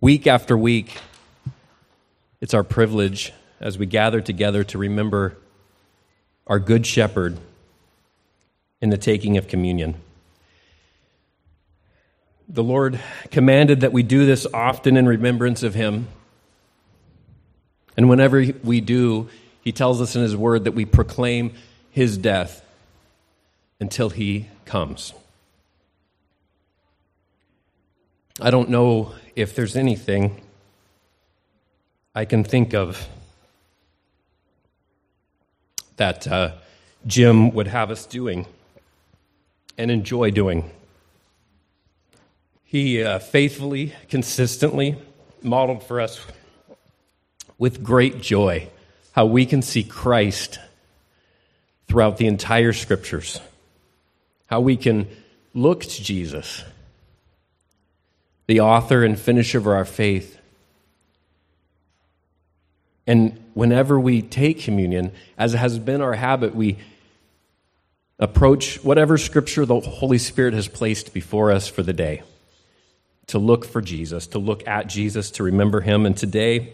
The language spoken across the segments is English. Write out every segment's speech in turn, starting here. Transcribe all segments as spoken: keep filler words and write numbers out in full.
Week after week, it's our privilege as we gather together to remember our Good Shepherd in the taking of communion. The Lord commanded that we do this often in remembrance of Him. And whenever we do, He tells us in His Word that we proclaim His death until He comes. I don't know if there's anything I can think of that uh, Jim would have us doing and enjoy doing. He uh, faithfully, consistently modeled for us with great joy how we can see Christ throughout the entire Scriptures, how we can look to Jesus, the author and finisher of our faith. And whenever we take communion, as has been our habit, we approach whatever Scripture the Holy Spirit has placed before us for the day, to look for Jesus, to look at Jesus, to remember Him. And today,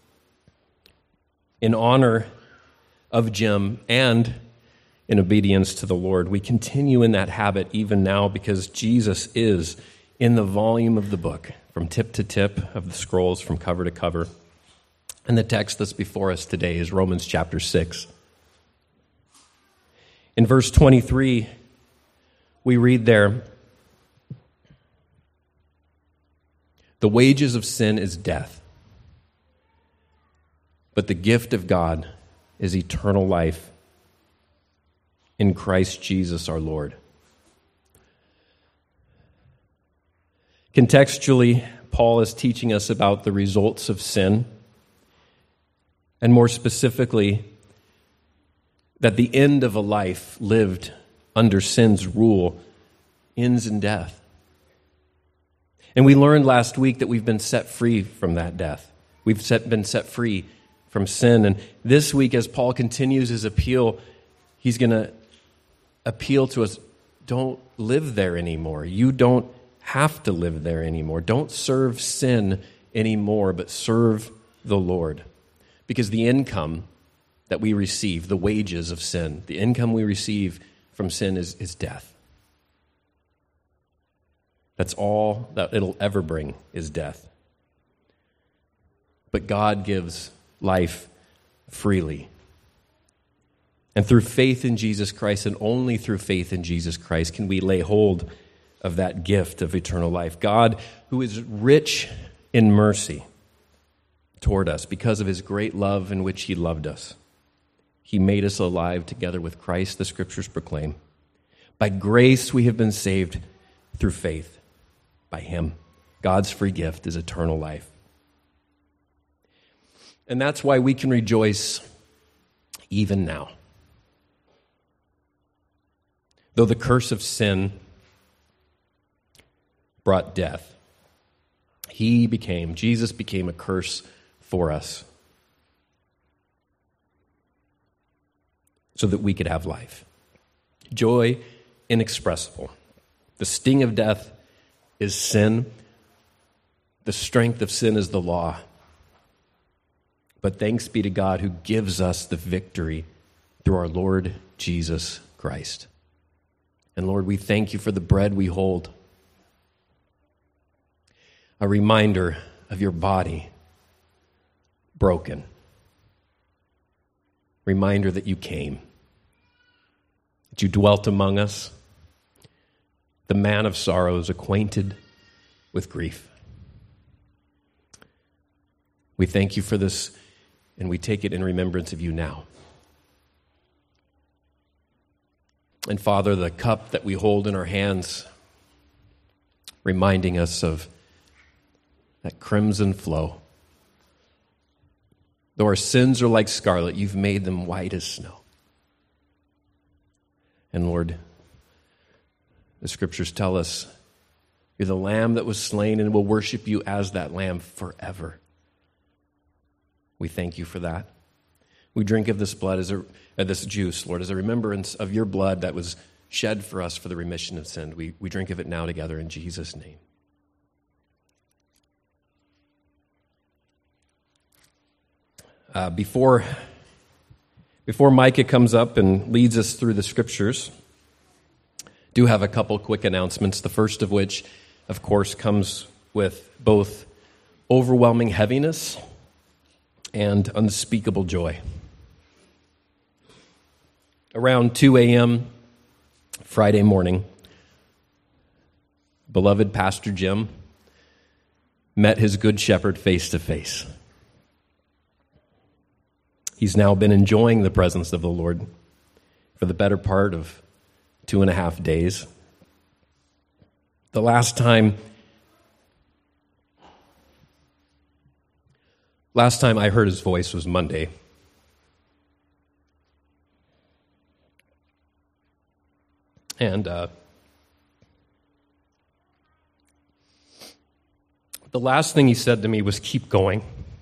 in honor of Jim and in obedience to the Lord, we continue in that habit even now because Jesus is in the volume of the book, from tip to tip of the scrolls, from cover to cover. And the text that's before us today is Romans chapter six. In verse twenty-three, we read there, "The wages of sin is death, but the gift of God is eternal life in Christ Jesus our Lord." Contextually, Paul is teaching us about the results of sin, and more specifically, that the end of a life lived under sin's rule ends in death. And we learned last week that we've been set free from that death. We've set, been set free from sin. And this week, as Paul continues his appeal, he's going to appeal to us, don't live there anymore. You don't have to live there anymore. Don't serve sin anymore, but serve the Lord. Because the income that we receive, the wages of sin, the income we receive from sin is, is death. That's all that it'll ever bring is death. But God gives life freely. And through faith in Jesus Christ, and only through faith in Jesus Christ, can we lay hold of that gift of eternal life. God, who is rich in mercy toward us because of His great love in which He loved us. He made us alive together with Christ, the Scriptures proclaim. By grace we have been saved through faith. By Him, God's free gift is eternal life. And that's why we can rejoice even now. Though the curse of sin brought death, He became, Jesus became a curse for us so that we could have life. Joy inexpressible. The sting of death is sin. The strength of sin is the law. But thanks be to God who gives us the victory through our Lord Jesus Christ. And Lord, we thank You for the bread we hold, a reminder of Your body broken. Reminder that You came, that You dwelt among us, the man of sorrows, acquainted with grief. We thank You for this, and we take it in remembrance of You now. And Father, the cup that we hold in our hands, reminding us of that crimson flow. Though our sins are like scarlet, You've made them white as snow. And Lord, the Scriptures tell us You're the Lamb that was slain, and we'll worship You as that Lamb forever. We thank You for that. We drink of this blood, as a, uh, this juice, Lord, as a remembrance of Your blood that was shed for us for the remission of sin. We, we drink of it now together in Jesus' name. Uh, before, before Micah comes up and leads us through the scriptures, I do have a couple quick announcements, the first of which, of course, comes with both overwhelming heaviness and unspeakable joy. Around two a.m. Friday morning, beloved Pastor Jim met his good shepherd face to face. He's now been enjoying the presence of the Lord for the better part of two and a half days. The last time, last time I heard his voice was Monday. And uh, the last thing he said to me was, "Keep going."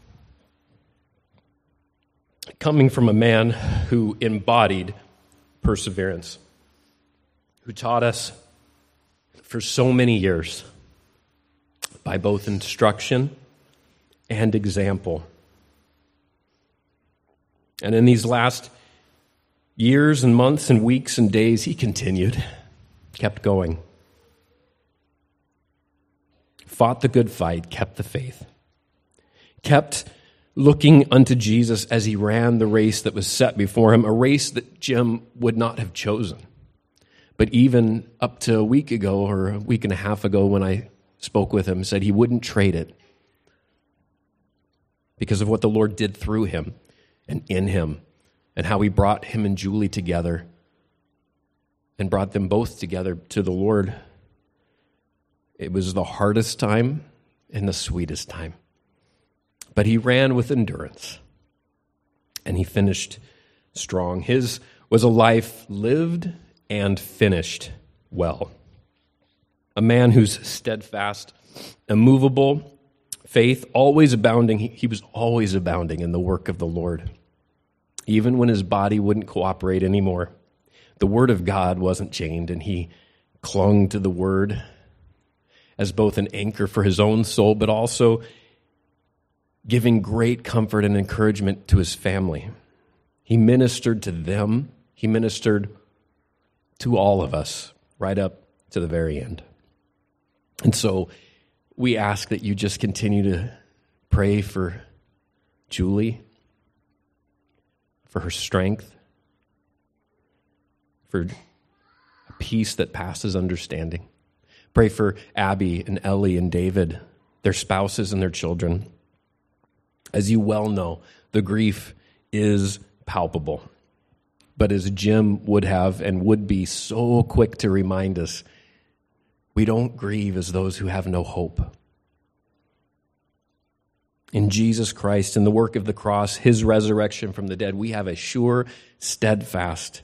Coming from a man who embodied perseverance, who taught us for so many years by both instruction and example. And in these last years and months and weeks and days, he continued, kept going, fought the good fight, kept the faith, kept looking unto Jesus as he ran the race that was set before him, a race that Jim would not have chosen. But even up to a week ago or a week and a half ago when I spoke with him, said he wouldn't trade it because of what the Lord did through him and in him and how he brought him and Julie together and brought them both together to the Lord. It was the hardest time and the sweetest time. But he ran with endurance, and he finished strong. His was a life lived and finished well. A man whose steadfast, immovable faith, always abounding, he, he was always abounding in the work of the Lord. Even when his body wouldn't cooperate anymore, the word of God wasn't chained, and he clung to the word as both an anchor for his own soul, but also giving great comfort and encouragement to his family. He ministered to them. He ministered to all of us right up to the very end. And so we ask that you just continue to pray for Julie, for her strength, for a peace that passes understanding. Pray for Abby and Ellie and David, their spouses and their children. As you well know, the grief is palpable. But as Jim would have and would be so quick to remind us, we don't grieve as those who have no hope. In Jesus Christ, in the work of the cross, his resurrection from the dead, we have a sure, steadfast,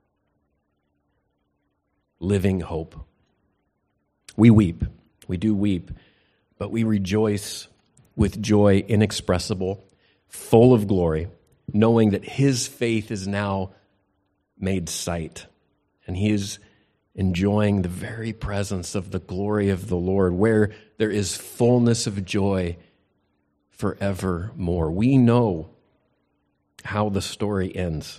living hope. We weep. We do weep, but we rejoice with joy inexpressible, full of glory, knowing that his faith is now made sight, and he is enjoying the very presence of the glory of the Lord, where there is fullness of joy forevermore. We know how the story ends.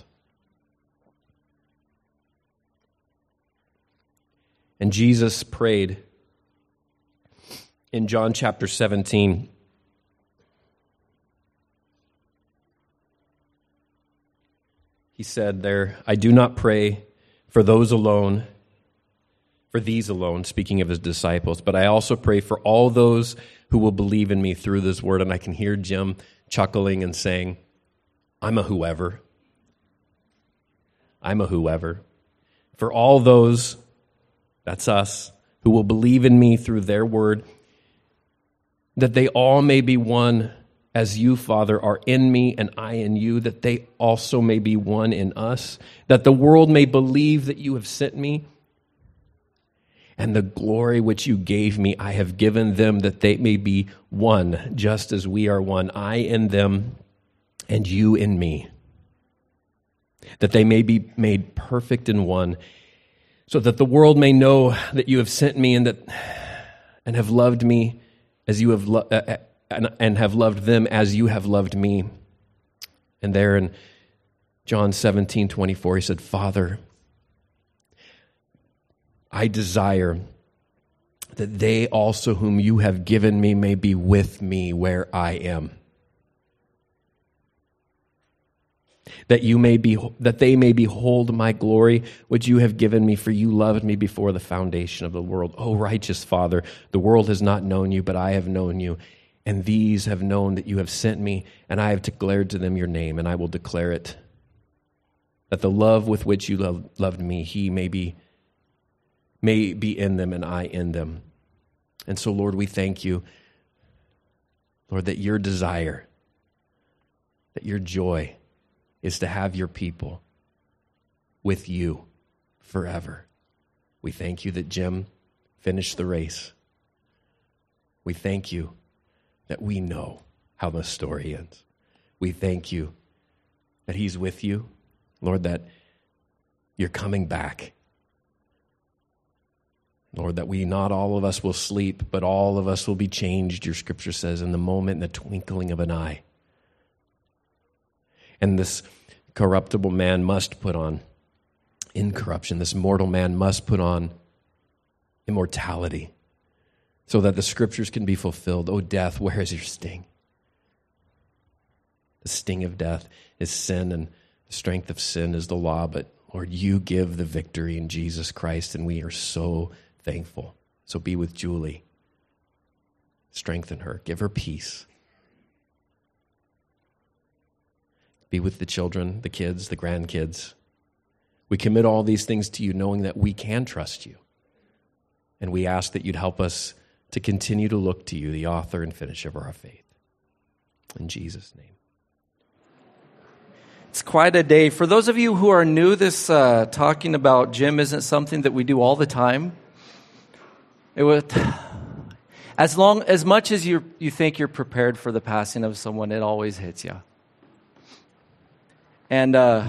And Jesus prayed in John chapter seventeen, he said there, "I do not pray for those alone, for these alone," speaking of his disciples, "but I also pray for all those who will believe in me through this word." And I can hear Jim chuckling and saying, "I'm a whoever. I'm a whoever." For all those, that's us, who will believe in me through their word, that they all may be one as you, Father, are in me and I in you, that they also may be one in us, that the world may believe that you have sent me, and the glory which you gave me I have given them, that they may be one, just as we are one, I in them and you in me, that they may be made perfect in one, so that the world may know that you have sent me and that and have loved me as you have lo- uh, and, and have loved them as you have loved me. And there in John seventeen twenty-four, he said, Father, I desire that they also whom you have given me may be with me where I am. That you may be, that they may behold my glory, which you have given me, for you loved me before the foundation of the world. O righteous Father, the world has not known you, but I have known you, and these have known that you have sent me, and I have declared to them your name, and I will declare it, that the love with which you lo- loved me, he may be, may be in them, and I in them. And so, Lord, we thank you, Lord, that your desire, that your joy is to have your people with you forever. We thank you that Jim finished the race. We thank you that we know how the story ends. We thank you that he's with you, Lord, that you're coming back. Lord, that we, not all of us will sleep, but all of us will be changed, your scripture says, in the moment, in the twinkling of an eye. And this corruptible man must put on incorruption. This mortal man must put on immortality so that the scriptures can be fulfilled. O death, where is your sting? The sting of death is sin, and the strength of sin is the law. But Lord, you give the victory in Jesus Christ, and we are so thankful. So be with Julie. Strengthen her. Give her peace. Be with the children, the kids, the grandkids. We commit all these things to you, knowing that we can trust you. And we ask that you'd help us to continue to look to you, the author and finisher of our faith. In Jesus' name. It's quite a day. For those of you who are new, this uh, talking about Jim isn't something that we do all the time. It was, as long as much as you you think you're prepared for the passing of someone, it always hits you. And uh,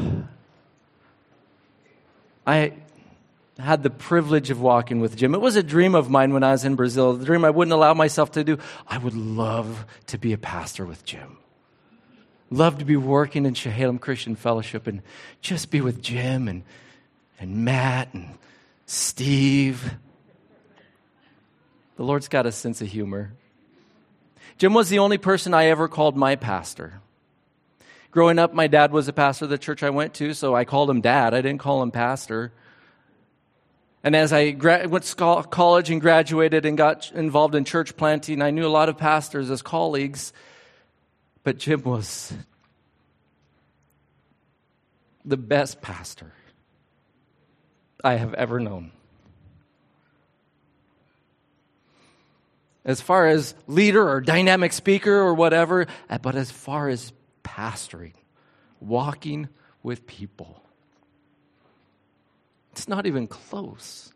I had the privilege of walking with Jim. It was a dream of mine when I was in Brazil, the dream I wouldn't allow myself to do. I would love to be a pastor with Jim. Love to be working in Chehalem Christian Fellowship and just be with Jim and, and Matt and Steve. The Lord's got a sense of humor. Jim was the only person I ever called my pastor. Growing up, my dad was a pastor of the church I went to, so I called him dad. I didn't call him pastor. And as I gra- went to college and graduated and got involved in church planting, I knew a lot of pastors as colleagues, but Jim was the best pastor I have ever known. As far as leader or dynamic speaker or whatever, but as far as pastoring, walking with people, it's not even close.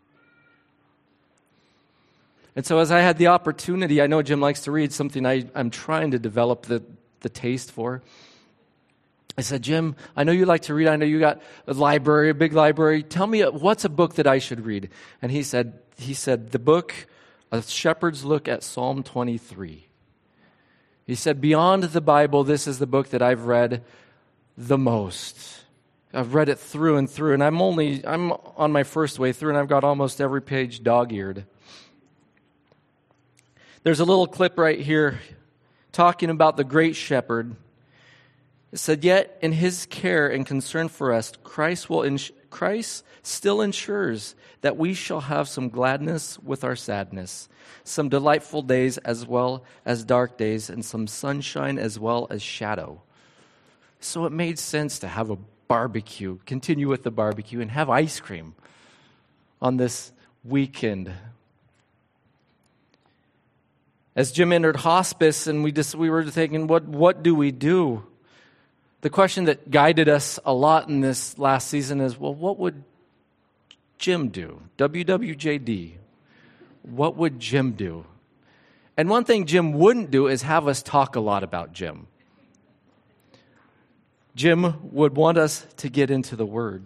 And so as I had the opportunity, I know Jim likes to read, something I, I'm trying to develop the, the taste for. I said, Jim, I know you like to read. I know you got a library, a big library. Tell me, what's a book that I should read? And he said, he said, the book, A Shepherd's Look at Psalm twenty-three. He said, beyond the Bible, this is the book that I've read the most. I've read it through and through, and I'm only, I'm on my first way through, and I've got almost every page dog-eared. There's a little clip right here talking about the great shepherd. It said, yet in his care and concern for us, Christ will ins- Christ still ensures that we shall have some gladness with our sadness, some delightful days as well as dark days, and some sunshine as well as shadow. So it made sense to have a barbecue, continue with the barbecue, and have ice cream on this weekend. As Jim entered hospice, and we just we were thinking, what what do we do? The question that guided us a lot in this last season is, well, what would Jim do? W W J D. What would Jim do? And one thing Jim wouldn't do is have us talk a lot about Jim. Jim would want us to get into the Word.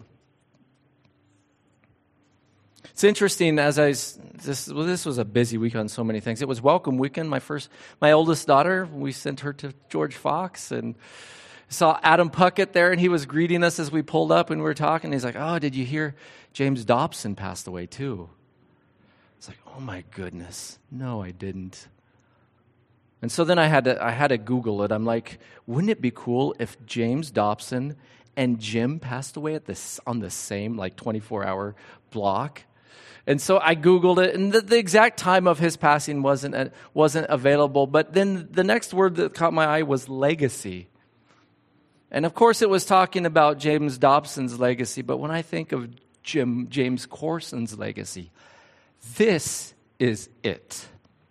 It's interesting, as I, this, well, this was a busy week on so many things. It was Welcome Weekend. My first, my oldest daughter, we sent her to George Fox, and saw Adam Puckett there, and he was greeting us as we pulled up and we were talking. He's like, oh, did you hear James Dobson passed away too? It's like, oh my goodness. No, I didn't. And so then I had to I had to Google it. I'm like, wouldn't it be cool if James Dobson and Jim passed away at this on the same like twenty-four hour block? And so I Googled it, and the, the exact time of his passing wasn't uh, wasn't available. But then the next word that caught my eye was legacy. And of course, it was talking about James Dobson's legacy. But when I think of Jim James Corson's legacy, this is it.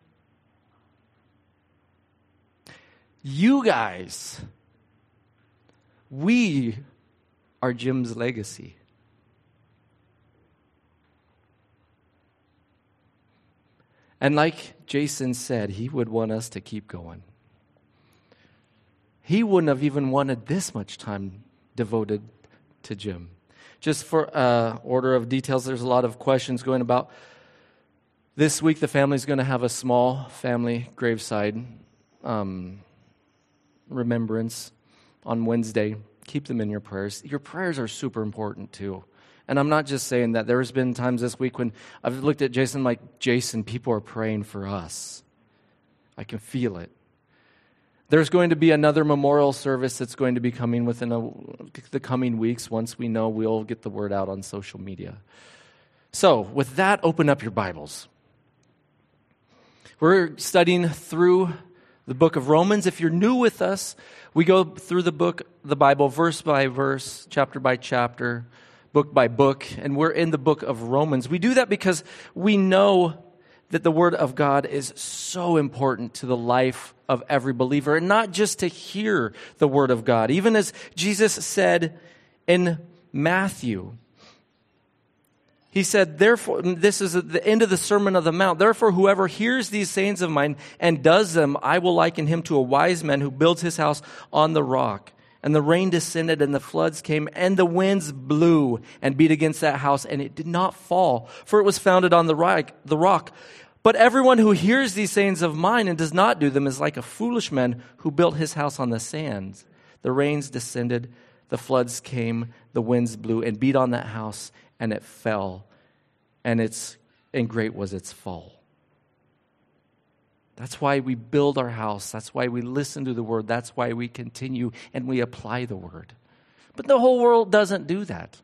You guys, we are Jim's legacy. And like Jason said, he would want us to keep going. He wouldn't have even wanted this much time devoted to Jim. Just for uh, order of details, there's a lot of questions going about. This week, the family's going to have a small family graveside um, remembrance on Wednesday. Keep them in your prayers. Your prayers are super important too. And I'm not just saying that. There's been times this week when I've looked at Jason like, Jason, people are praying for us. I can feel it. There's going to be another memorial service that's going to be coming within a, the coming weeks. Once we know, we'll get the word out on social media. So, with that, open up your Bibles. We're studying through the book of Romans. If you're new with us, we go through the book, the Bible, verse by verse, chapter by chapter, book by book, and we're in the book of Romans. We do that because we know that the Word of God is so important to the life of every believer, and not just to hear the Word of God. Even as Jesus said in Matthew, he said, therefore, this is the end of the Sermon on the Mount, therefore whoever hears these sayings of mine and does them, I will liken him to a wise man who builds his house on the rock. And the rain descended, and the floods came, and the winds blew and beat against that house, and it did not fall, for it was founded on the rock. The rock. But everyone who hears these sayings of mine and does not do them is like a foolish man who built his house on the sands. The rains descended, the floods came, the winds blew and beat on that house, and it fell, and its and great was its fall. That's why we build our house. That's why we listen to the Word. That's why we continue and we apply the Word. But the whole world doesn't do that.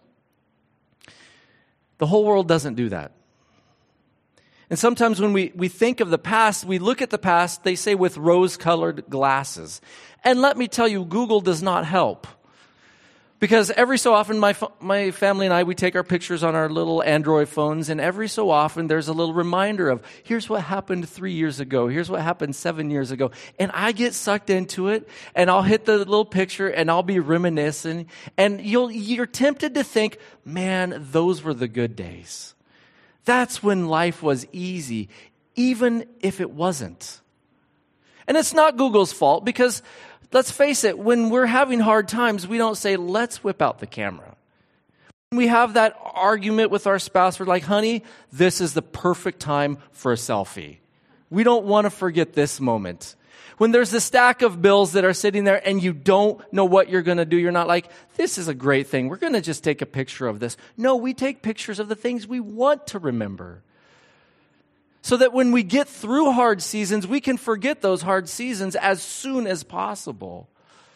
The whole world doesn't do that. And sometimes when we, we think of the past, we look at the past, they say with rose-colored glasses. And let me tell you, Google does not help. Because every so often, my my family and I, we take our pictures on our little Android phones, and every so often there's a little reminder of, here's what happened three years ago, here's what happened seven years ago. And I get sucked into it, and I'll hit the little picture, and I'll be reminiscing, and you'll you're tempted to think, man, those were the good days. That's when life was easy, even if it wasn't. And it's not Google's fault, because let's face it, when we're having hard times, we don't say, let's whip out the camera. When we have that argument with our spouse, we're like, honey, this is the perfect time for a selfie. We don't want to forget this moment. When there's a stack of bills that are sitting there and you don't know what you're going to do, you're not like, this is a great thing. We're going to just take a picture of this. No, we take pictures of the things we want to remember. So that when we get through hard seasons, we can forget those hard seasons as soon as possible.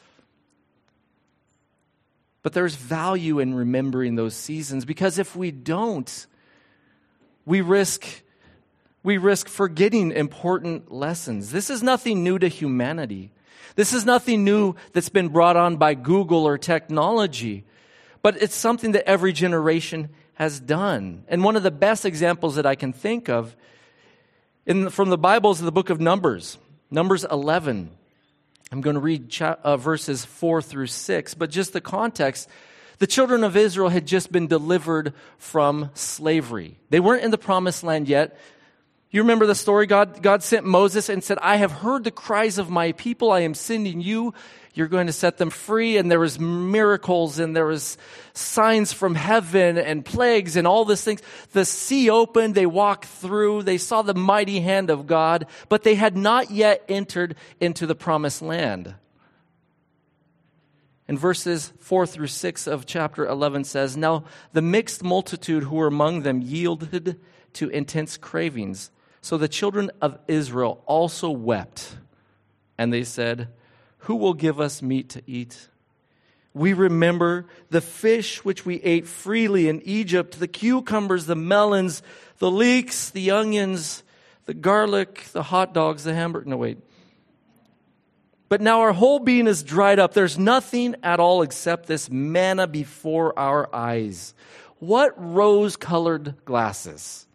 But there's value in remembering those seasons, because if we don't, we risk, we risk forgetting important lessons. This is nothing new to humanity. This is nothing new that's been brought on by Google or technology. But it's something that every generation has done. And one of the best examples that I can think of In, from the Bible is the book of Numbers, Numbers eleven. I'm going to read cha- uh, verses four through six, but just the context. The children of Israel had just been delivered from slavery. They weren't in the promised land yet. You remember the story? God, God sent Moses and said, I have heard the cries of my people. I am sending you. You're going to set them free. And there was miracles, and there was signs from heaven and plagues and all these things. The sea opened. They walked through. They saw the mighty hand of God, but they had not yet entered into the promised land. And verses four through six of chapter eleven says, "Now the mixed multitude who were among them yielded to intense cravings. So the children of Israel also wept. And they said, 'Who will give us meat to eat? We remember the fish which we ate freely in Egypt, the cucumbers, the melons, the leeks, the onions, the garlic, the hot dogs, the hamburger.'" No, wait. "But now our whole being is dried up. There's nothing at all except this manna before our eyes." What rose-colored glasses?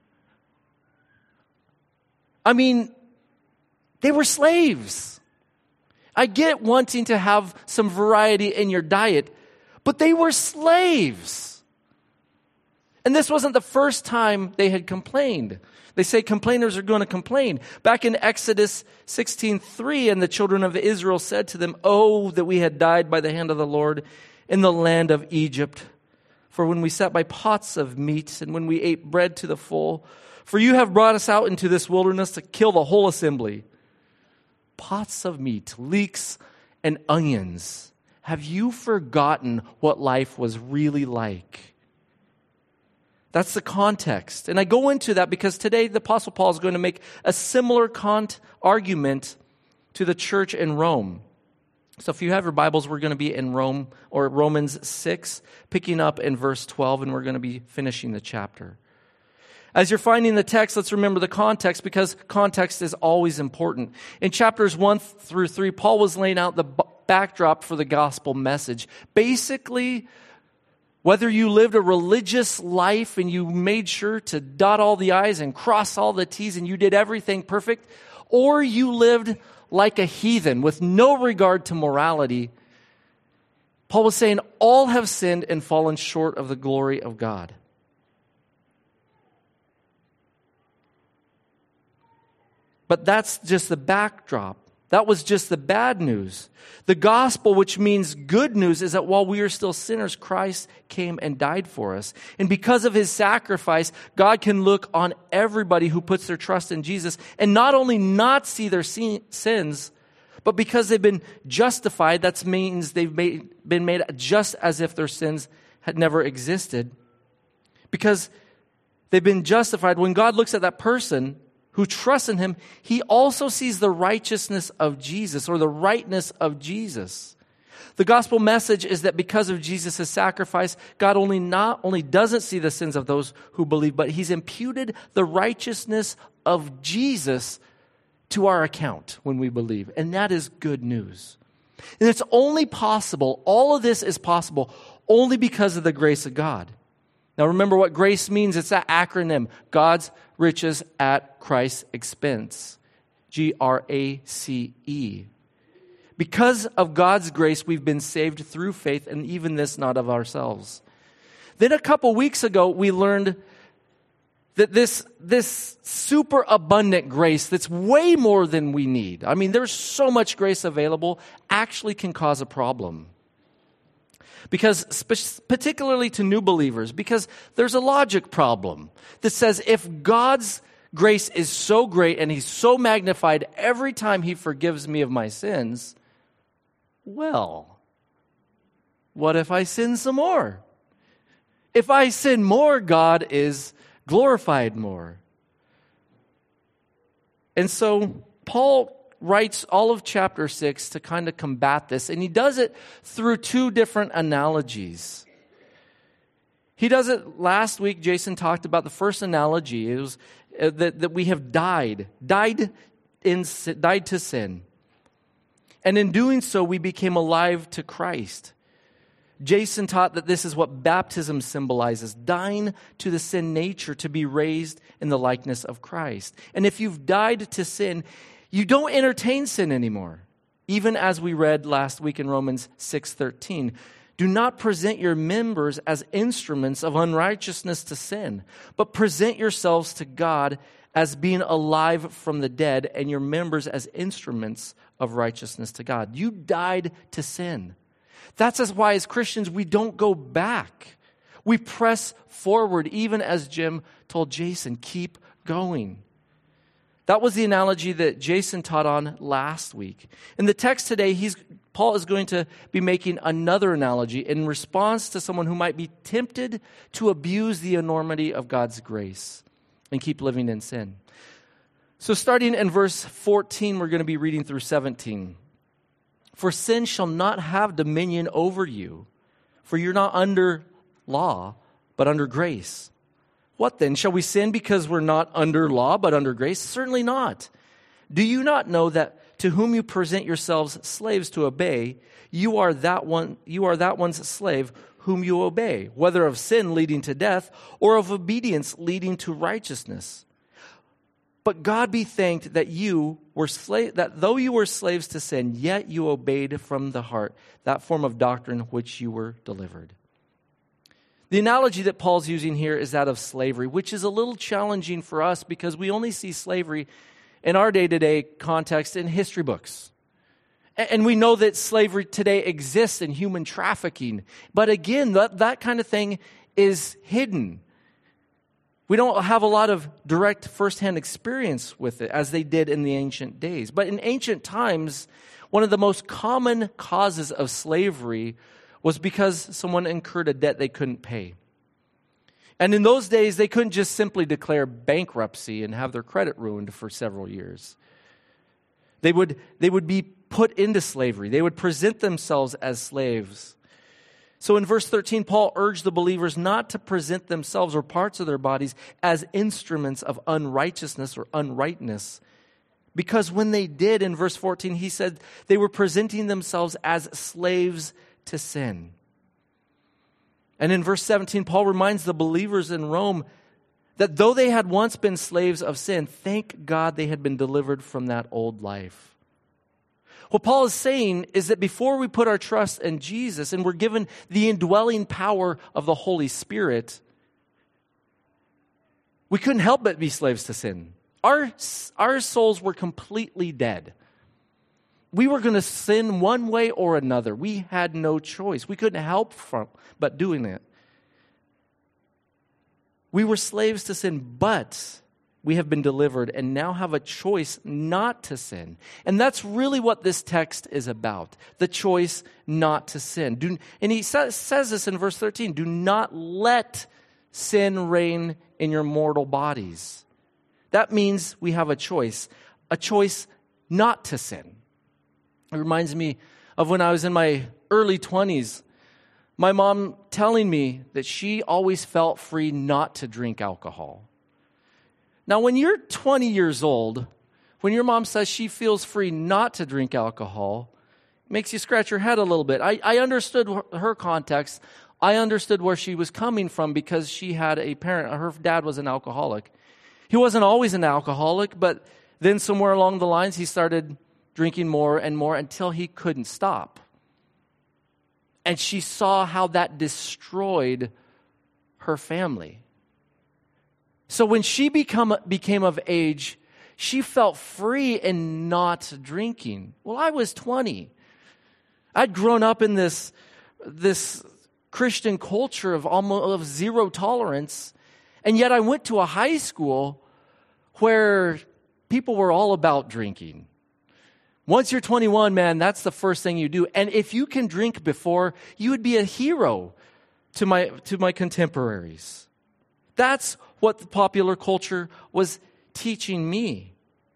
I mean, they were slaves. I get wanting to have some variety in your diet, but they were slaves. And this wasn't the first time they had complained. They say complainers are going to complain. Back in Exodus sixteen three, "And the children of Israel said to them, 'Oh, that we had died by the hand of the Lord in the land of Egypt. For when we sat by pots of meat and when we ate bread to the full, for you have brought us out into this wilderness to kill the whole assembly.'" Pots of meat, leeks, and onions. Have you forgotten what life was really like? That's the context. And I go into that because today the Apostle Paul is going to make a similar cont- argument to the church in Rome. So if you have your Bibles, we're going to be in Rome, or Romans six, picking up in verse twelve, and we're going to be finishing the chapter. As you're finding the text, let's remember the context, because context is always important. In chapters one through three, Paul was laying out the b- backdrop for the gospel message. Basically, whether you lived a religious life and you made sure to dot all the I's and cross all the T's and you did everything perfect, or you lived like a heathen with no regard to morality, Paul was saying all have sinned and fallen short of the glory of God. But that's just the backdrop. That was just the bad news. The gospel, which means good news, is that while we are still sinners, Christ came and died for us. And because of his sacrifice, God can look on everybody who puts their trust in Jesus and not only not see their sins, but because they've been justified, that means they've made, been made just as if their sins had never existed. Because they've been justified, when God looks at that person who trusts in him, he also sees the righteousness of Jesus, or the rightness of Jesus. The gospel message is that because of Jesus' sacrifice, God only not only doesn't see the sins of those who believe, but he's imputed the righteousness of Jesus to our account when we believe. And that is good news. And it's only possible, all of this is possible, only because of the grace of God. Now remember what grace means. It's that acronym, God's riches at Christ's expense. G R A C E. Because of God's grace, we've been saved through faith, and even this not of ourselves. Then a couple weeks ago, we learned that this, this super abundant grace that's way more than we need, I mean, there's so much grace available, actually can cause a problem. Because particularly to new believers, because there's a logic problem that says if God's grace is so great and he's so magnified every time he forgives me of my sins, well, what if I sin some more? If I sin more, God is glorified more. And so Paul writes all of chapter six to kind of combat this, and he does it through two different analogies. He does it, last week Jason talked about the first analogy. It was uh, that, that we have died, died, in, died to sin. And in doing so, we became alive to Christ. Jason taught that this is what baptism symbolizes, dying to the sin nature to be raised in the likeness of Christ. And if you've died to sin, you don't entertain sin anymore. Even as we read last week in Romans six thirteen. Do not present your members as instruments of unrighteousness to sin, but present yourselves to God as being alive from the dead, and your members as instruments of righteousness to God. You died to sin. That's why as Christians we don't go back. We press forward, even as Jim told Jason, keep going. That was the analogy that Jason taught on last week. In the text today, he's Paul is going to be making another analogy in response to someone who might be tempted to abuse the enormity of God's grace and keep living in sin. So starting in verse fourteen, we're going to be reading through seventeen. For sin shall not have dominion over you, for you're not under law, but under grace. What then? Shall we sin because we're not under law, but under grace? Certainly not. Do you not know that to whom you present yourselves slaves to obey, you are that one, you are that one's slave whom you obey, whether of sin leading to death or of obedience leading to righteousness? But God be thanked that you were slave, that though you were slaves to sin, yet you obeyed from the heart that form of doctrine which you were delivered. The analogy that Paul's using here is that of slavery, which is a little challenging for us because we only see slavery in our day-to-day context in history books. And we know that slavery today exists in human trafficking. But again, that, that kind of thing is hidden. We don't have a lot of direct firsthand experience with it as they did in the ancient days. But in ancient times, one of the most common causes of slavery was because someone incurred a debt they couldn't pay. And in those days, they couldn't just simply declare bankruptcy and have their credit ruined for several years. They would, they would be put into slavery. They would present themselves as slaves. So in verse thirteen, Paul urged the believers not to present themselves or parts of their bodies as instruments of unrighteousness or unrightness. Because when they did, in verse fourteen, he said they were presenting themselves as slaves to sin. And in verse seventeen, Paul reminds the believers in Rome that though they had once been slaves of sin, thank God they had been delivered from that old life. What Paul is saying is that before we put our trust in Jesus and we're given the indwelling power of the Holy Spirit, we couldn't help but be slaves to sin. Our, our souls were completely dead. We were going to sin one way or another. We had no choice. We couldn't help from but doing it. We were slaves to sin, but we have been delivered and now have a choice not to sin. And that's really what this text is about, the choice not to sin. Do, and he says, says this in verse thirteen, do not let sin reign in your mortal bodies. That means we have a choice, a choice not to sin. It reminds me of when I was in my early twenties, my mom telling me that she always felt free not to drink alcohol. Now, when you're twenty years old, when your mom says she feels free not to drink alcohol, it makes you scratch your head a little bit. I, I understood her context. I understood where she was coming from because she had a parent. Her dad was an alcoholic. He wasn't always an alcoholic, but then somewhere along the lines, he started drinking more and more until he couldn't stop. And she saw how that destroyed her family. So when she become, became of age, she felt free in not drinking. Well, I was twenty. I'd grown up in this, this Christian culture of almost of zero tolerance, and yet I went to a high school where people were all about drinking. Once you're twenty-one, man, that's the first thing you do. And if you can drink before, you would be a hero to my to my contemporaries. That's what the popular culture was teaching me.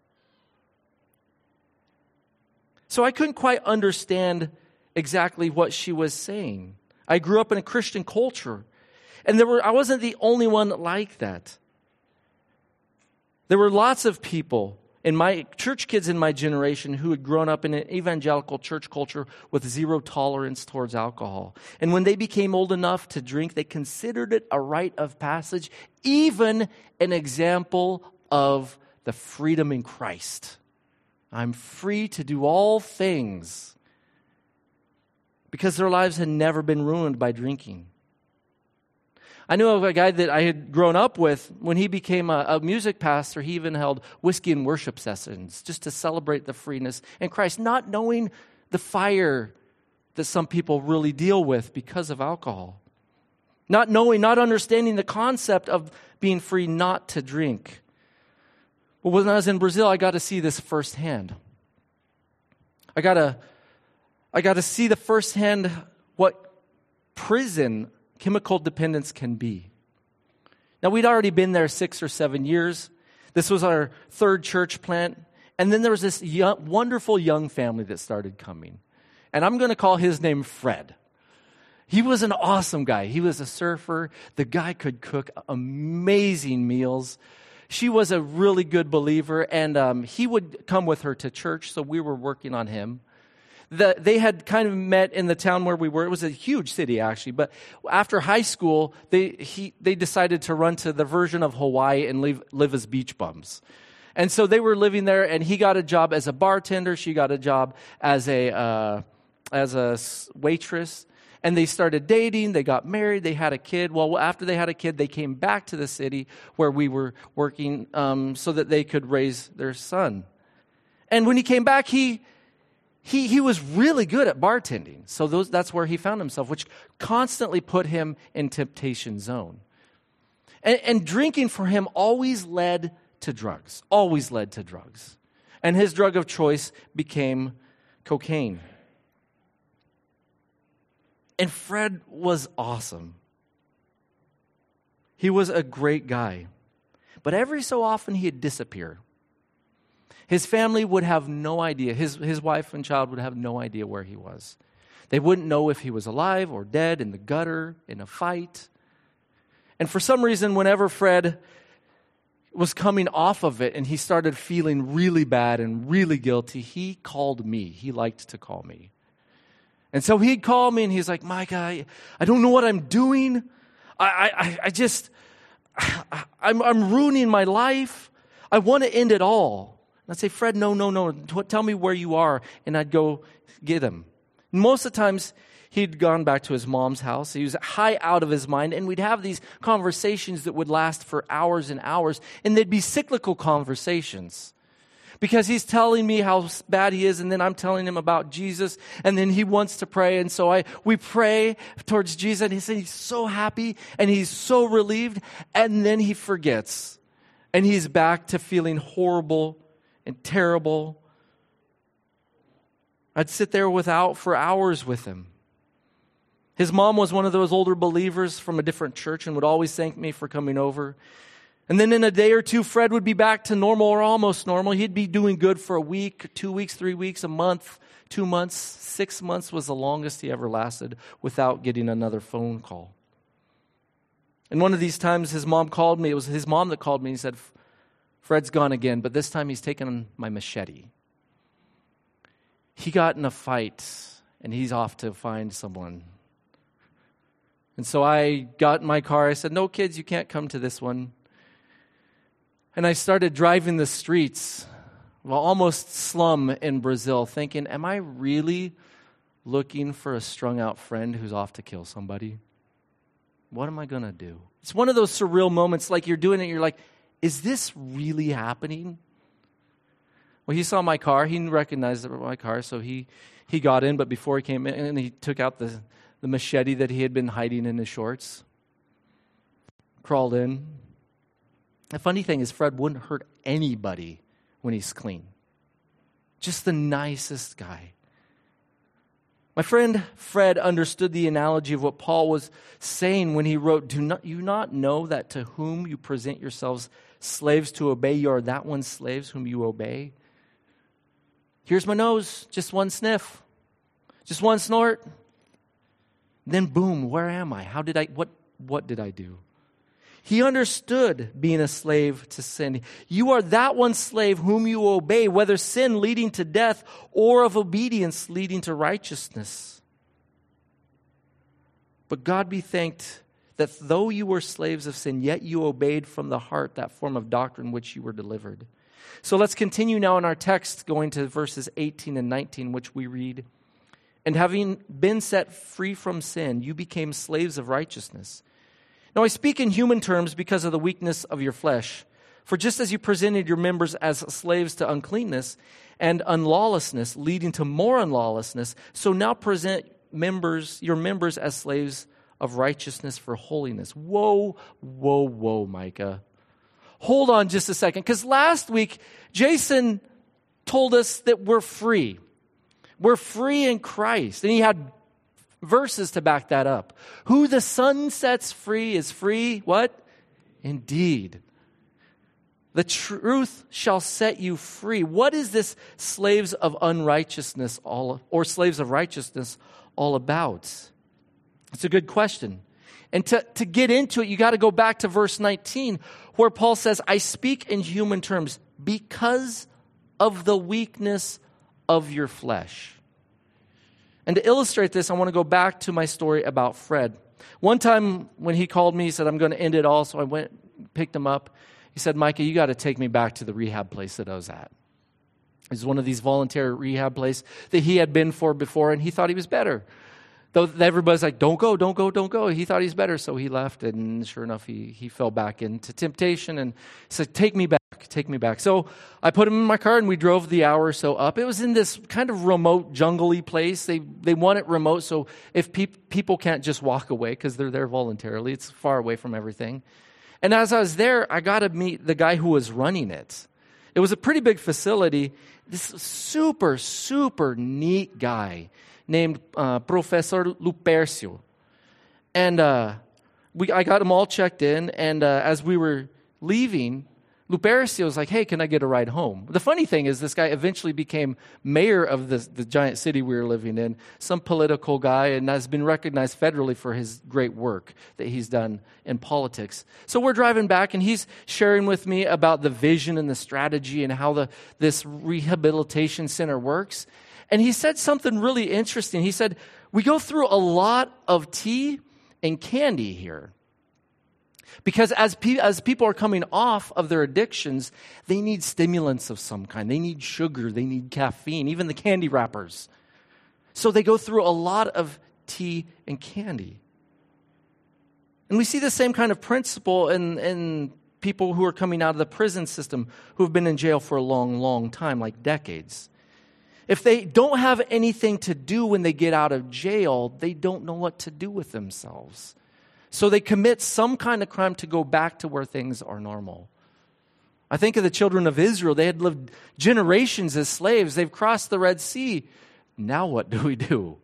So I couldn't quite understand exactly what she was saying. I grew up in a Christian culture, and there were I wasn't the only one like that. There were lots of people in my church kids in my generation who had grown up in an evangelical church culture with zero tolerance towards alcohol. And when they became old enough to drink, they considered it a rite of passage, even an example of the freedom in Christ. I'm free to do all things because their lives had never been ruined by drinking. I knew of a guy that I had grown up with. When he became a, a music pastor, he even held whiskey and worship sessions just to celebrate the freeness in Christ, not knowing the fire that some people really deal with because of alcohol. Not knowing, not understanding the concept of being free not to drink. Well, when I was in Brazil, I got to see this firsthand. I got a, I got to see the firsthand what prison chemical dependence can be. Now, we'd already been there six or seven years. This was our third church plant. And then there was this young, wonderful young family that started coming. And I'm going to call his name Fred. He was an awesome guy. He was a surfer. The guy could cook amazing meals. She was a really good believer, and um, he would come with her to church, so we were working on him. The, they had kind of met in the town where we were. It was a huge city, actually. But after high school, they he they decided to run to the version of Hawaii and live, live as beach bums. And so they were living there, and he got a job as a bartender. She got a job as a uh, as a waitress. And they started dating. They got married. They had a kid. Well, after they had a kid, they came back to the city where we were working um, so that they could raise their son. And when he came back, he he he was really good at bartending. So those that's where he found himself, which constantly put him in temptation zone. And, and drinking for him always led to drugs, always led to drugs. And his drug of choice became cocaine. And Fred was awesome. He was a great guy. But every so often he'd disappear. His family would have no idea. His, his wife and child would have no idea where he was. They wouldn't know if he was alive or dead, in the gutter, in a fight. And for some reason, whenever Fred was coming off of it and he started feeling really bad and really guilty, he called me. He liked to call me. And so he'd call me and he's like, Micah, I, I don't know what I'm doing. I, I, I just, I, I'm, I'm ruining my life. I want to end it all. And I'd say, Fred, no, no, no. Tell me where you are. And I'd go get him. Most of the times, he'd gone back to his mom's house. He was high out of his mind. And we'd have these conversations that would last for hours and hours. And they'd be cyclical conversations. Because he's telling me how bad he is, and then I'm telling him about Jesus, and then he wants to pray. And so I we pray towards Jesus, and he said he's so happy, and he's so relieved. And then he forgets. And he's back to feeling horrible and terrible. I'd sit there without for hours with him. His mom was one of those older believers from a different church and would always thank me for coming over. And then in a day or two, Fred would be back to normal or almost normal. He'd be doing good for a week, two weeks, three weeks, a month, two months. Six months was the longest he ever lasted without getting another phone call. And one of these times, his mom called me. It was his mom that called me and said, Fred's gone again, but this time he's taken my machete. He got in a fight, and he's off to find someone. And so I got in my car. I said, no, kids, you can't come to this one. And I started driving the streets, well, almost slum in Brazil, thinking, am I really looking for a strung-out friend who's off to kill somebody? What am I going to do? It's one of those surreal moments, like you're doing it, you're like, is this really happening? Well, he saw my car. He recognized my car, so he, he got in, but before he came in, he took out the, the machete that he had been hiding in his shorts, crawled in. The funny thing is, Fred wouldn't hurt anybody when he's clean. Just the nicest guy. My friend Fred understood the analogy of what Paul was saying when he wrote, Do not you not know that to whom you present yourselves slaves to obey, you are that one's slaves whom you obey? Here's my nose, just one sniff, just one snort. Then boom, where am I? How did I, what, what did I do? He understood being a slave to sin. You are that one slave whom you obey, whether sin leading to death or of obedience leading to righteousness. But God be thanked that though you were slaves of sin, yet you obeyed from the heart that form of doctrine which you were delivered. So let's continue now in our text, going to verses eighteen and nineteen, which we read. And having been set free from sin, you became slaves of righteousness. Now I speak in human terms because of the weakness of your flesh. For just as you presented your members as slaves to uncleanness and unlawlessness, leading to more unlawlessness, so now present members, your members as slaves of righteousness for holiness. Whoa, whoa, whoa, Micah. Hold on just a second, because last week Jason told us that we're free. We're free in Christ. And he had verses to back that up. Who the Son sets free is free, what? Indeed. The truth shall set you free. What is this slaves of unrighteousness all, or slaves of righteousness all about? It's a good question. And to, to get into it, you got to go back to verse nineteen, where Paul says, I speak in human terms because of the weakness of your flesh. And to illustrate this, I want to go back to my story about Fred. One time when he called me, he said, I'm going to end it all. So I went, picked him up. He said, Micah, you got to take me back to the rehab place that I was at. It was one of these voluntary rehab places that he had been for before, and he thought he was better. Though everybody's like, don't go, don't go, don't go. He thought he's better, so he left, and sure enough, he, he fell back into temptation, and he said, take me back, take me back. So I put him in my car, and we drove the hour or so up. It was in this kind of remote, jungle-y place. They they want it remote, so if pe- people can't just walk away, because they're there voluntarily, it's far away from everything. And as I was there, I got to meet the guy who was running it. It was a pretty big facility. This super, super neat guy named uh, Professor Lupercio. And uh, we, I got him all checked in, and uh, as we were leaving, Lupercio was like, hey, can I get a ride home? The funny thing is this guy eventually became mayor of the, the giant city we were living in, some political guy, and has been recognized federally for his great work that he's done in politics. So we're driving back, and he's sharing with me about the vision and the strategy and how the this rehabilitation center works. And he said something really interesting. He said, we go through a lot of tea and candy here. Because as, pe- as people are coming off of their addictions, they need stimulants of some kind. They need sugar. They need caffeine, even the candy wrappers. So they go through a lot of tea and candy. And we see the same kind of principle in, in people who are coming out of the prison system who have been in jail for a long, long time, like decades. If they don't have anything to do when they get out of jail, they don't know what to do with themselves. So they commit some kind of crime to go back to where things are normal. I think of the children of Israel. They had lived generations as slaves. They've crossed the Red Sea. Now what do we do?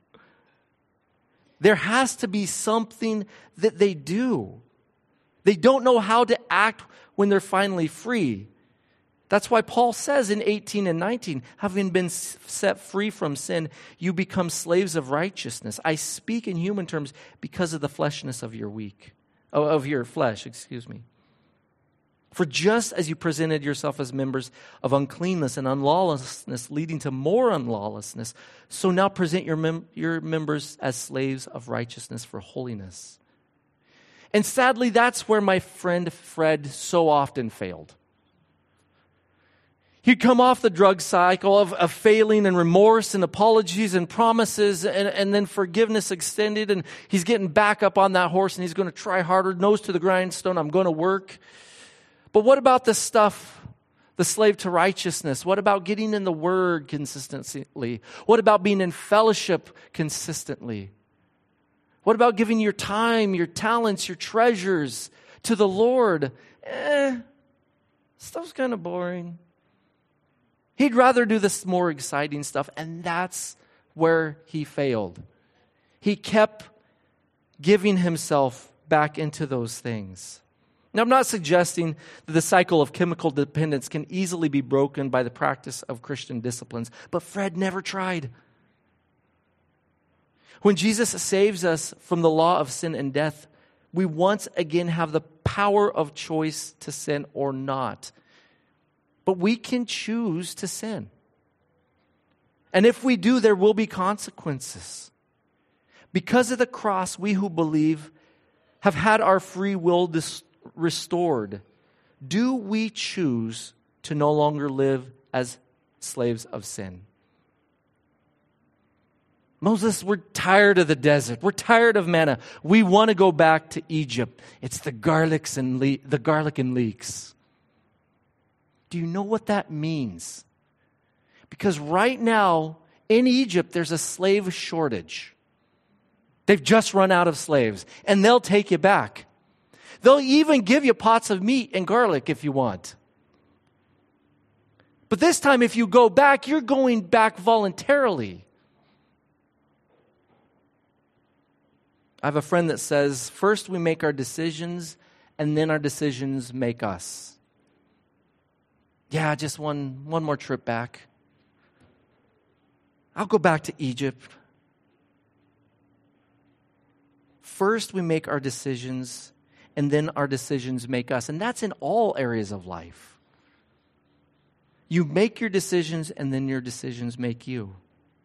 There has to be something that they do. They don't know how to act when they're finally free. That's why Paul says in eighteen and nineteen, having been set free from sin, you become slaves of righteousness. I speak in human terms because of the fleshness of your weak, of your flesh, excuse me. For just as you presented yourself as members of uncleanness and unlawlessness, leading to more unlawlessness, so now present your, mem- your members as slaves of righteousness for holiness. And sadly, that's where my friend Fred so often failed. He'd come off the drug cycle of, of failing and remorse and apologies and promises and, and then forgiveness extended, and he's getting back up on that horse and he's going to try harder, nose to the grindstone, I'm going to work. But what about the stuff, the slave to righteousness? What about getting in the Word consistently? What about being in fellowship consistently? What about giving your time, your talents, your treasures to the Lord? Eh, stuff's kind of boring. He'd rather do this more exciting stuff, and that's where he failed. He kept giving himself back into those things. Now, I'm not suggesting that the cycle of chemical dependence can easily be broken by the practice of Christian disciplines, but Fred never tried. When Jesus saves us from the law of sin and death, we once again have the power of choice to sin or not. But we can choose to sin. And if we do, there will be consequences. Because of the cross, we who believe have had our free will dis- restored. Do we choose to no longer live as slaves of sin? Moses, we're tired of the desert. We're tired of manna. We want to go back to Egypt. It's the garlics and le- the garlic and leeks. Do you know what that means? Because right now, in Egypt, there's a slave shortage. They've just run out of slaves, and they'll take you back. They'll even give you pots of meat and garlic if you want. But this time, if you go back, you're going back voluntarily. I have a friend that says, first we make our decisions, and then our decisions make us. Yeah, just one, one more trip back. I'll go back to Egypt. First we make our decisions, and then our decisions make us. And that's in all areas of life. You make your decisions, and then your decisions make you.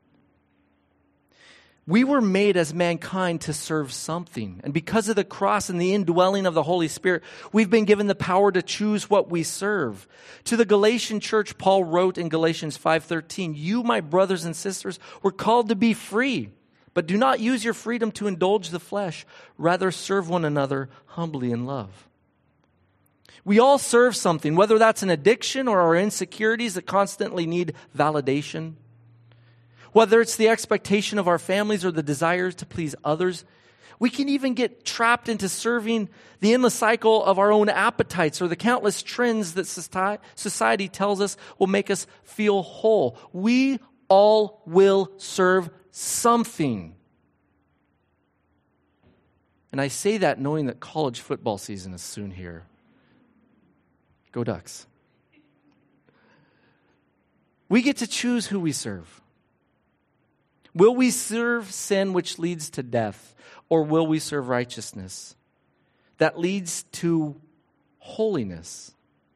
We were made as mankind to serve something. And because of the cross and the indwelling of the Holy Spirit, we've been given the power to choose what we serve. To the Galatian church, Paul wrote in Galatians five thirteen, "You, my brothers and sisters, were called to be free, but do not use your freedom to indulge the flesh. Rather, serve one another humbly in love." We all serve something, whether that's an addiction or our insecurities that constantly need validation. Whether it's the expectation of our families or the desires to please others. We can even get trapped into serving the endless cycle of our own appetites or the countless trends that society tells us will make us feel whole. We all will serve something. And I say that knowing that college football season is soon here. Go Ducks. We get to choose who we serve. Will we serve sin which leads to death, or will we serve righteousness that leads to holiness?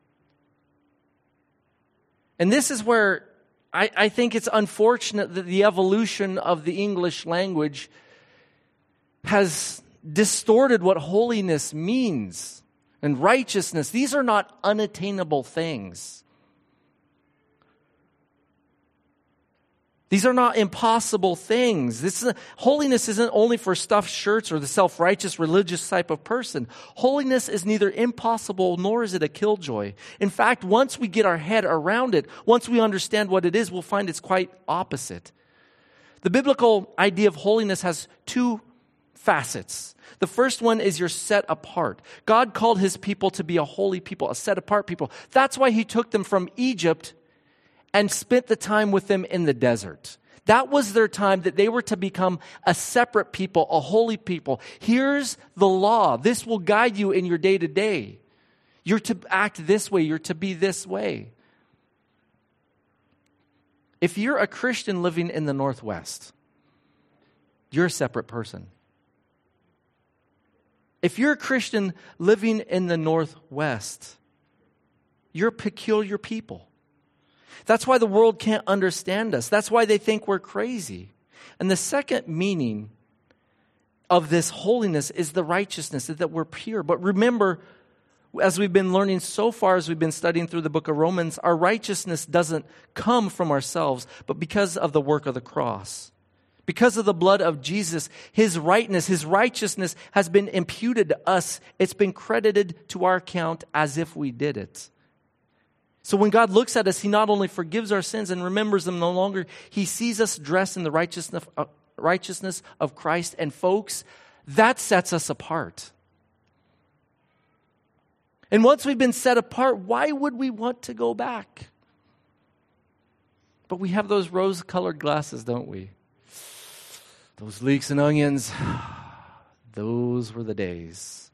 And this is where I, I think it's unfortunate that the evolution of the English language has distorted what holiness means and righteousness. These are not unattainable things. These are not impossible things. This is, holiness isn't only for stuffed shirts or the self-righteous religious type of person. Holiness is neither impossible nor is it a killjoy. In fact, once we get our head around it, once we understand what it is, we'll find it's quite opposite. The biblical idea of holiness has two facets. The first one is you're set apart. God called his people to be a holy people, a set apart people. That's why he took them from Egypt and spent the time with them in the desert. That was their time that they were to become a separate people, a holy people. Here's the law. This will guide you in your day-to-day. You're to act this way. You're to be this way. If you're a Christian living in the Northwest, you're a separate person. If you're a Christian living in the Northwest, you're a peculiar people. That's why the world can't understand us. That's why they think we're crazy. And the second meaning of this holiness is the righteousness, that we're pure. But remember, as we've been learning so far, as we've been studying through the book of Romans, our righteousness doesn't come from ourselves, but because of the work of the cross. Because of the blood of Jesus, his rightness, his righteousness has been imputed to us. It's been credited to our account as if we did it. So when God looks at us, he not only forgives our sins and remembers them no longer, he sees us dressed in the righteousness, uh, righteousness of Christ. And folks, that sets us apart. And once we've been set apart, why would we want to go back? But we have those rose-colored glasses, don't we? Those leeks and onions, those were the days.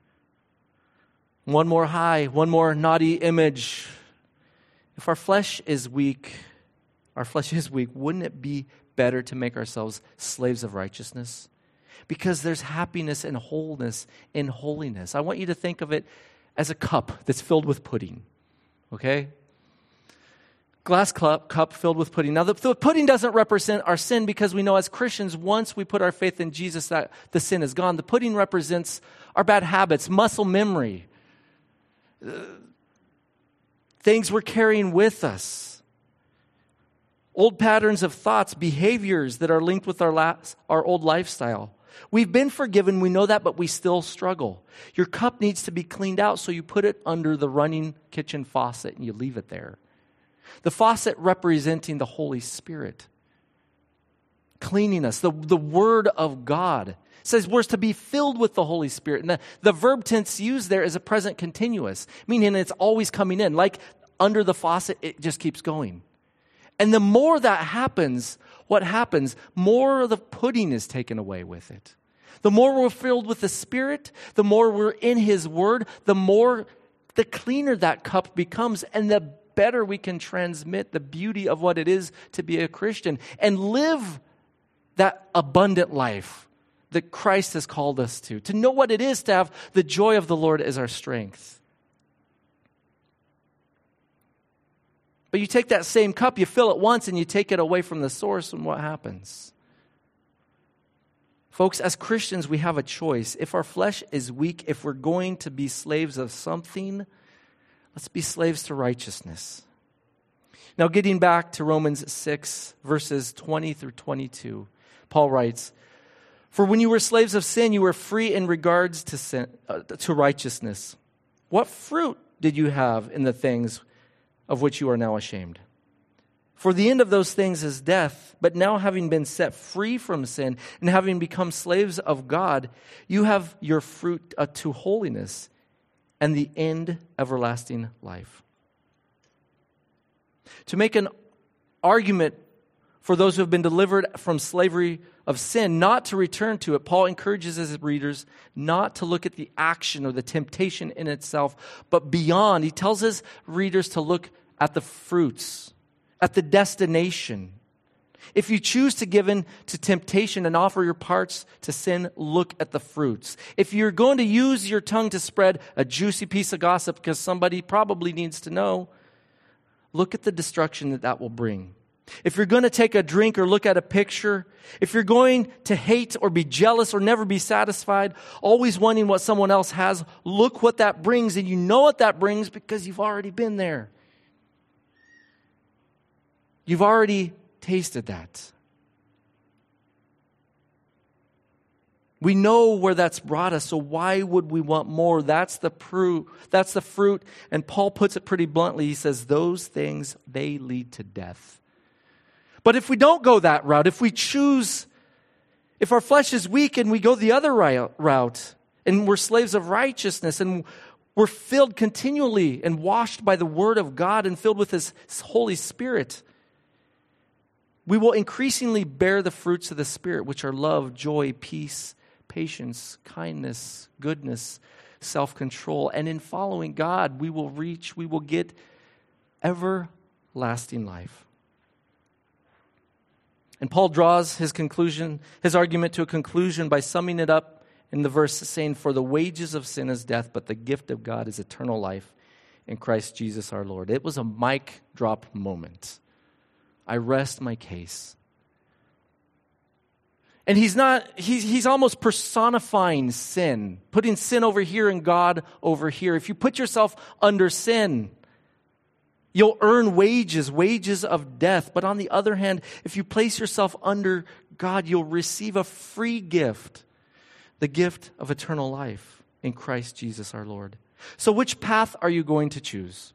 One more high, one more naughty image. If our flesh is weak, our flesh is weak, wouldn't it be better to make ourselves slaves of righteousness? Because there's happiness and wholeness in holiness. I want you to think of it as a cup that's filled with pudding, okay? Glass cup, cup filled with pudding. Now, the, the pudding doesn't represent our sin because we know as Christians, once we put our faith in Jesus, that the sin is gone. The pudding represents our bad habits, muscle memory, uh, things we're carrying with us. Old patterns of thoughts, behaviors that are linked with our last, our old lifestyle. We've been forgiven, we know that, but we still struggle. Your cup needs to be cleaned out, so you put it under the running kitchen faucet and you leave it there. The faucet representing the Holy Spirit. Cleaning us. The, the Word of God says we're to be filled with the Holy Spirit. And the, the verb tense used there is a present continuous, meaning it's always coming in. Like under the faucet, it just keeps going. And the more that happens, what happens? More of the pudding is taken away with it. The more we're filled with the Spirit, the more we're in His Word, the more, the cleaner that cup becomes, and the better we can transmit the beauty of what it is to be a Christian and live that abundant life that Christ has called us to. To know what it is to have the joy of the Lord as our strength. But you take that same cup, you fill it once, and you take it away from the source, and what happens? Folks, as Christians, we have a choice. If our flesh is weak, if we're going to be slaves of something, let's be slaves to righteousness. Now, getting back to Romans six, verses twenty through twenty-two, Paul writes, "For when you were slaves of sin, you were free in regards to sin, uh, to righteousness. What fruit did you have in the things of which you are now ashamed? For the end of those things is death. But now, having been set free from sin and having become slaves of God, you have your fruit uh, to holiness and the end everlasting life." To make an argument for those who have been delivered from slavery of sin, not to return to it, Paul encourages his readers not to look at the action or the temptation in itself, but beyond. He tells his readers to look at the fruits, at the destination. If you choose to give in to temptation and offer your parts to sin, look at the fruits. If you're going to use your tongue to spread a juicy piece of gossip because somebody probably needs to know, look at the destruction that that will bring. If you're going to take a drink or look at a picture, if you're going to hate or be jealous or never be satisfied, always wanting what someone else has, look what that brings. And you know what that brings because you've already been there. You've already tasted that. We know where that's brought us, so why would we want more? That's the fruit. That's the fruit. And Paul puts it pretty bluntly. He says, those things, they lead to death. But if we don't go that route, if we choose, if our flesh is weak and we go the other route, and we're slaves of righteousness, and we're filled continually and washed by the Word of God and filled with His Holy Spirit, we will increasingly bear the fruits of the Spirit, which are love, joy, peace, patience, kindness, goodness, self-control. And in following God, we will reach, we will get everlasting life. And Paul draws his conclusion, his argument to a conclusion by summing it up in the verse saying, "For the wages of sin is death, but the gift of God is eternal life in Christ Jesus our Lord." It was a mic drop moment. I rest my case. And he's not, he's, he's almost personifying sin, putting sin over here and God over here. If you put yourself under sin, you'll earn wages, wages of death. But on the other hand, if you place yourself under God, you'll receive a free gift, the gift of eternal life in Christ Jesus our Lord. So which path are you going to choose?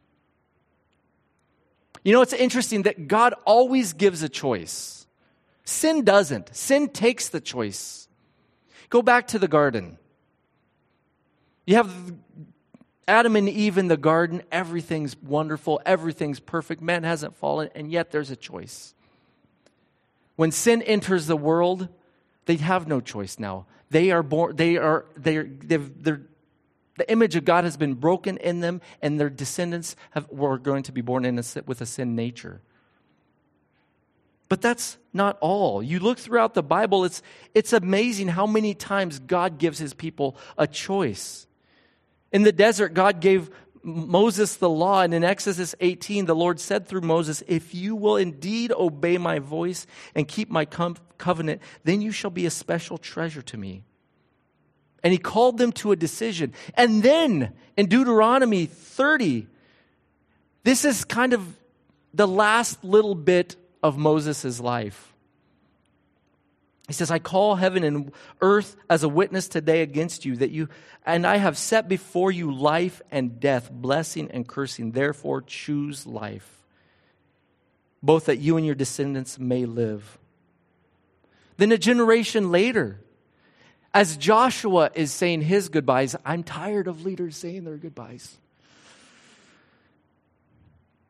You know, it's interesting that God always gives a choice. Sin doesn't. Sin takes the choice. Go back to the garden. You have Adam and Eve in the garden. Everything's wonderful. Everything's perfect. Man hasn't fallen, and yet there's a choice. When sin enters the world, they have no choice now. They are born. They are. They are. They've, they're. The image of God has been broken in them, and their descendants have, were going to be born in a, with a sin nature. But that's not all. You look throughout the Bible, it's, it's amazing how many times God gives His people a choice. In the desert, God gave Moses the law, and in Exodus eighteen, the Lord said through Moses, "If you will indeed obey my voice and keep my com- covenant, then you shall be a special treasure to me." And He called them to a decision. And then in Deuteronomy thirty, this is kind of the last little bit of Moses' life. He says, "I call heaven and earth as a witness today against you, that you and I have set before you life and death, blessing and cursing. Therefore choose life, both that you and your descendants may live." Then a generation later, as Joshua is saying his goodbyes, I'm tired of leaders saying their goodbyes.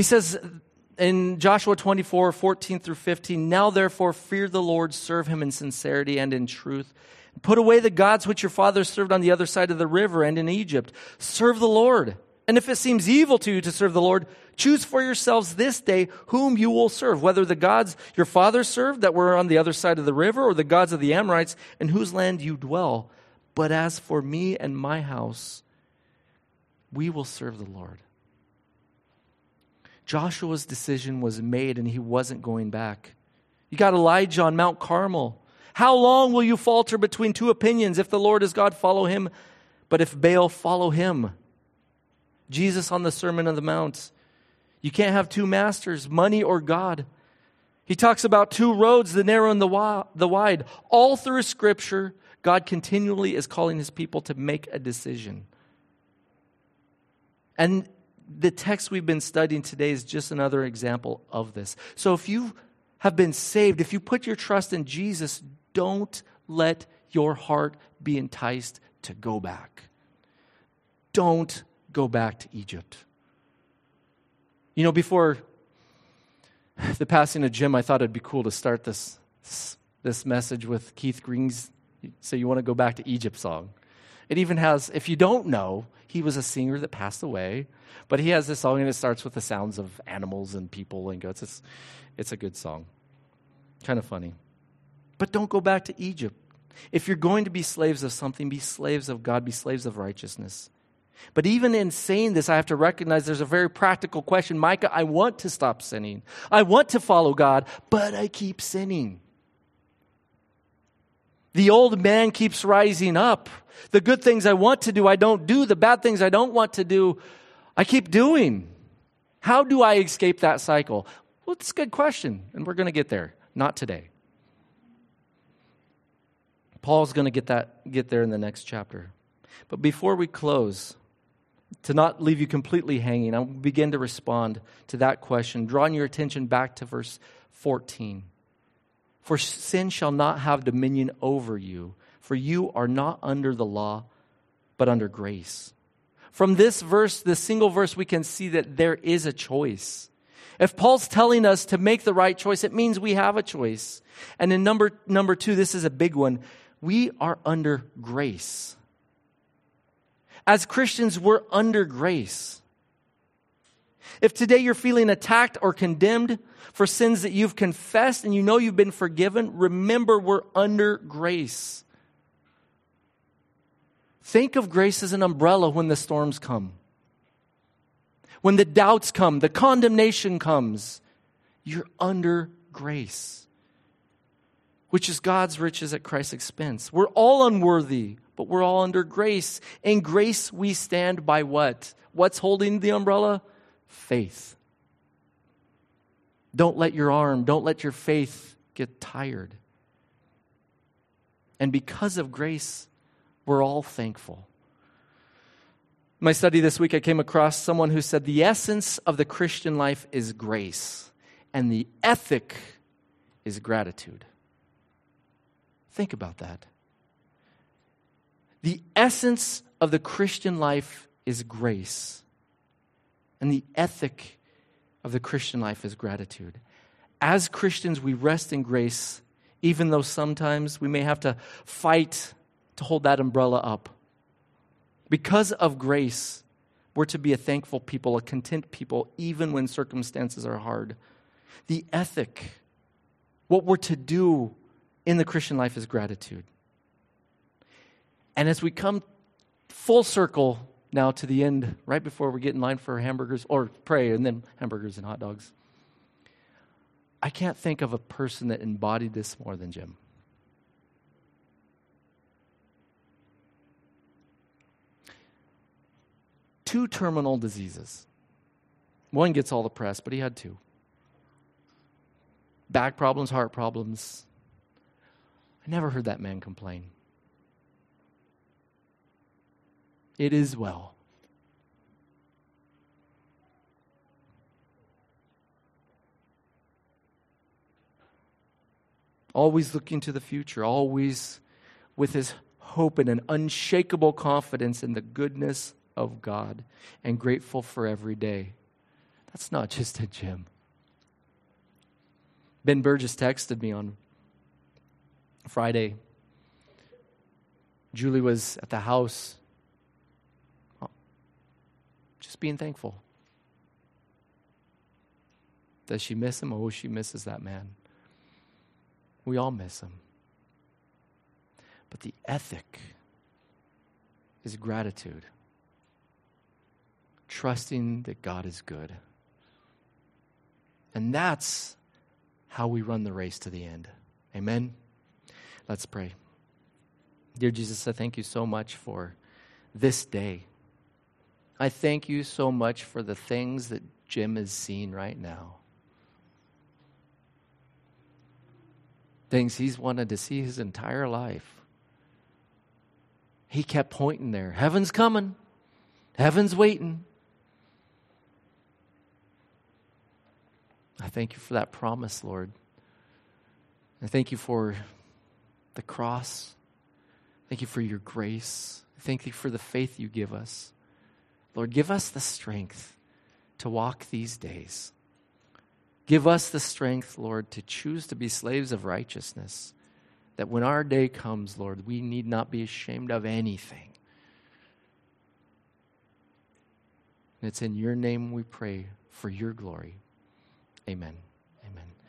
He says in Joshua twenty-four, fourteen through fifteen, now therefore fear the Lord, serve him in sincerity and in truth. Put away the gods which your fathers served on the other side of the river and in Egypt. Serve the Lord. And if it seems evil to you to serve the Lord, choose for yourselves this day whom you will serve, whether the gods your fathers served that were on the other side of the river or the gods of the Amorites in whose land you dwell. But as for me and my house, we will serve the Lord. Joshua's decision was made and he wasn't going back. You got Elijah on Mount Carmel. How long will you falter between two opinions? If the Lord is God, follow him. But if Baal, follow him. Jesus on the Sermon on the Mount. You can't have two masters, money or God. He talks about two roads, the narrow and the wide. All through Scripture, God continually is calling his people to make a decision. And the text we've been studying today is just another example of this. So if you have been saved, if you put your trust in Jesus, don't let your heart be enticed to go back. Don't go back to Egypt. You know, before the passing of Jim, I thought it'd be cool to start this, this message with Keith Green's So You Want to Go Back to Egypt song. It even has, if you don't know, he was a singer that passed away, but he has this song and it starts with the sounds of animals and people and goats. It's, it's a good song. Kind of funny. But don't go back to Egypt. If you're going to be slaves of something, be slaves of God, be slaves of righteousness. But even in saying this, I have to recognize there's a very practical question. Micah, I want to stop sinning. I want to follow God, but I keep sinning. The old man keeps rising up. The good things I want to do, I don't do. The bad things I don't want to do, I keep doing. How do I escape that cycle? Well, it's a good question, and we're going to get there. Not today. Paul's going to get that get there in the next chapter. But before we close, to not leave you completely hanging, I'll begin to respond to that question, drawing your attention back to verse fourteen. For sin shall not have dominion over you, for you are not under the law, but under grace. From this verse, this single verse, we can see that there is a choice. If Paul's telling us to make the right choice, it means we have a choice. And in number, number two, this is a big one. We are under grace. As Christians, we're under grace. If today you're feeling attacked or condemned for sins that you've confessed and you know you've been forgiven, remember we're under grace. Think of grace as an umbrella when the storms come. When the doubts come, the condemnation comes, you're under grace, which is God's riches at Christ's expense. We're all unworthy, but we're all under grace. In grace, we stand by what? What's holding the umbrella? Faith. Don't let your arm, don't let your faith get tired. And because of grace, we're all thankful. In my study this week, I came across someone who said the essence of the Christian life is grace, and the ethic is gratitude. Think about that. The essence of the Christian life is grace, and the ethic of the Christian life is gratitude. As Christians, we rest in grace, even though sometimes we may have to fight to hold that umbrella up. Because of grace, we're to be a thankful people, a content people, even when circumstances are hard. The ethic, what we're to do in the Christian life is gratitude. And as we come full circle now to the end, right before we get in line for hamburgers, or pray, and then hamburgers and hot dogs, I can't think of a person that embodied this more than Jim. Two terminal diseases. One gets all the press, but he had two. Back problems, heart problems. I never heard that man complain. It is well. Always looking to the future, always with his hope and an unshakable confidence in the goodness of God, and grateful for every day. That's not just a Jim. Ben Burgess texted me on Friday. Julie was at the house, just being thankful. Does she miss him? Oh, she misses that man. We all miss him. But the ethic is gratitude. Trusting that God is good. And that's how we run the race to the end. Amen? Let's pray. Dear Jesus, I thank you so much for this day. I thank you so much for the things that Jim is seeing right now. Things he's wanted to see his entire life. He kept pointing there. Heaven's coming. Heaven's waiting. I thank you for that promise, Lord. I thank you for the cross. Thank you for your grace. Thank you for the faith you give us. Lord, give us the strength to walk these days. Give us the strength, Lord, to choose to be slaves of righteousness. That when our day comes, Lord, we need not be ashamed of anything. And it's in your name we pray for your glory. Amen. Amen.